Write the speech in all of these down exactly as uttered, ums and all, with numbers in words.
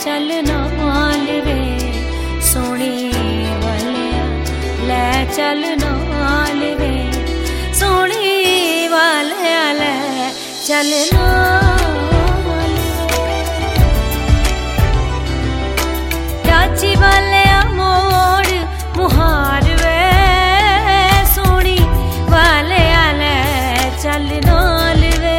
चल नाल वे सोने वालिया ले चल नाल वे सोने वालिया ले चल नाल चाची वालिया मोड़ मुहार वे सोनी वालिया ले चल नाल वे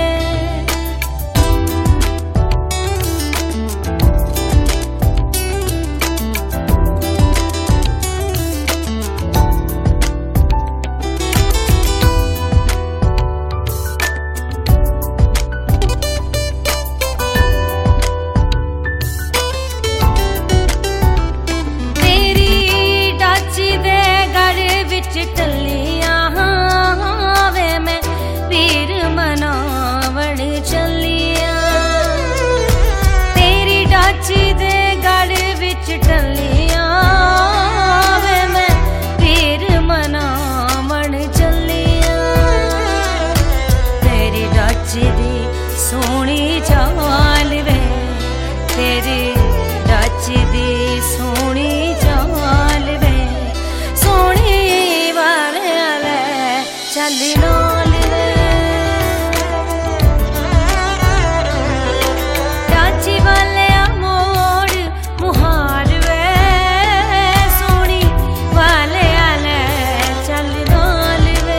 टलिया वे मैं पीर मनावण चलिया तेरी डाची दे गढ़ विच टलिया वे मैं पीर मनावण चलिया तेरी डाची दी सोहनी चाल वे तेरी डाची दी सोहनी चाल वे सोहनी चल नाल वे चाची वालिया मोड़ मुहार वे सोनी वालिया ले चल नाल वे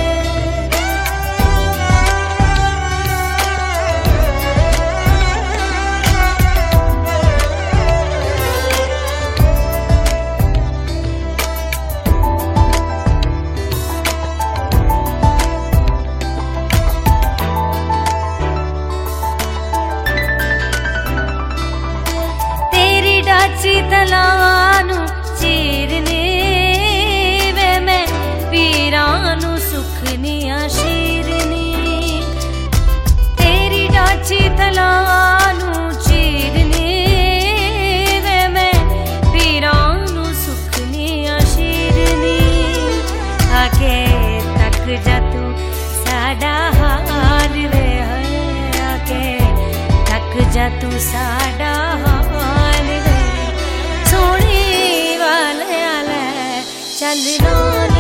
चाची तलानू चीरनी वे मैं पीरानू सुखनिया शीरनी तेरी डाची तलानू चीरनी वे मैं पीरानू सुखनिया शीरनी आके तक जा तू साडा हाल वे आके तक जा तू साडा हाल वे सोनी वालिया ले चल नाल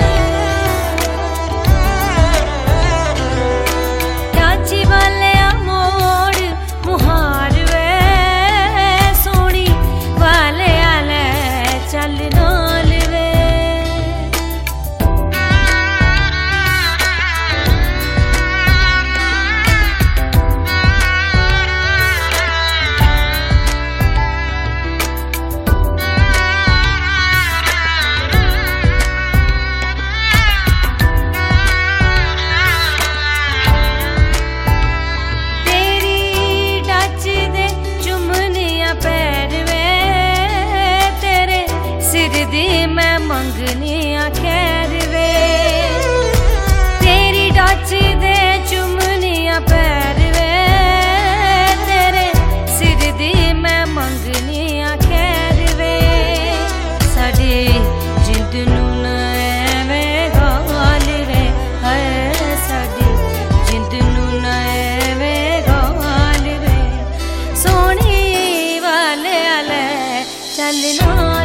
चाची वालिया मोड़ मुहार वे सोनी वालिया ले चल नाल वे दी मैं मंगनिया खैर वे तेरी डाची दे चुमनिया पैर वे तेरे सिर दी मैं मंगनिया खैर वे साडी जिंद नू ना एवें गाल वे है साडी जिंद नू ना एवें गाल वे सोहनी वालिया ले चल ना